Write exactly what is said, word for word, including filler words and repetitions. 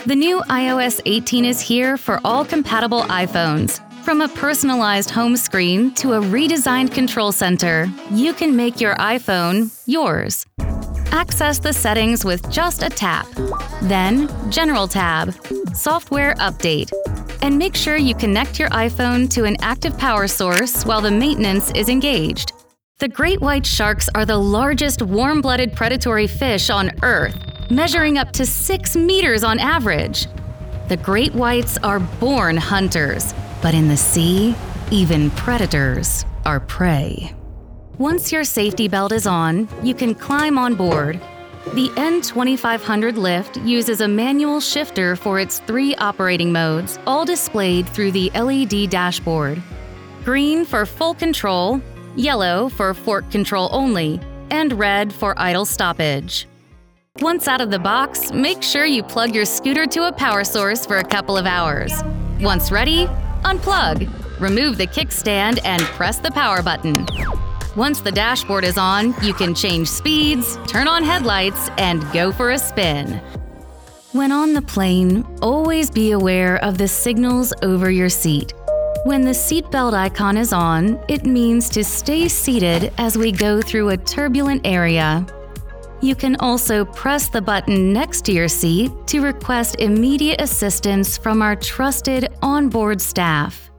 The new i O S eighteen is here for all compatible iPhones. From a personalized home screen to a redesigned control center, you can make your iPhone yours. Access the settings with just a tap. Then, General tab, Software Update. And make sure you connect your iPhone to an active power source while the maintenance is engaged. The great white sharks are the largest warm-blooded predatory fish on Earth, measuring up to six meters on average. The great whites are born hunters, but in the sea, even predators are prey. Once your safety belt is on, you can climb on board. The N twenty-five hundred lift uses a manual shifter for its three operating modes, all displayed through the L E D dashboard. Green for full control, yellow for fork control only, and red for idle stoppage. Once out of the box, make sure you plug your scooter to a power source for a couple of hours. Once ready, unplug, remove the kickstand, and press the power button. Once the dashboard is on, you can change speeds, turn on headlights, and go for a spin. When on the plane, always be aware of the signals over your seat. When the seatbelt icon is on, it means to stay seated as we go through a turbulent area. You can also press the button next to your seat to request immediate assistance from our trusted onboard staff.